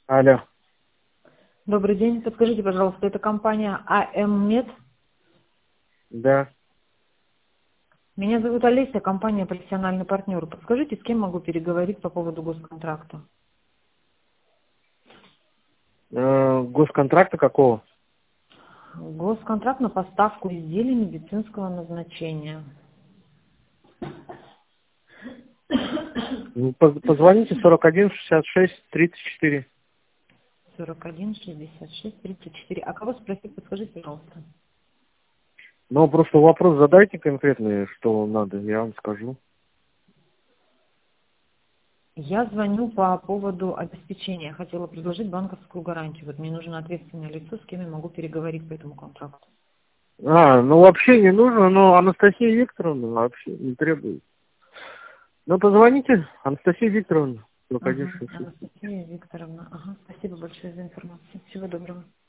Алло. Добрый день. Подскажите, пожалуйста, это компания АМ-Мед. Да. Меня зовут Олеся, компания «Профессиональный партнер». Подскажите, с кем могу переговорить по поводу госконтракта? Госконтракта какого? Госконтракт на поставку изделий медицинского назначения. Ну, позвоните 41 66 34. 41 66 34. А кого спросить, подскажите, пожалуйста. Ну, просто вопрос задайте конкретный, что надо, я вам скажу. Я звоню по поводу обеспечения. Я хотела предложить банковскую гарантию. Вот мне нужно ответственное лицо, с кем я могу переговорить по этому контракту. Ну вообще не нужно, но Анастасия Викторовна вообще не требует. Ну, позвоните, Анастасия Викторовна, 41 Ага, 66. Анастасия Викторовна. Ага, спасибо большое за информацию. Всего доброго.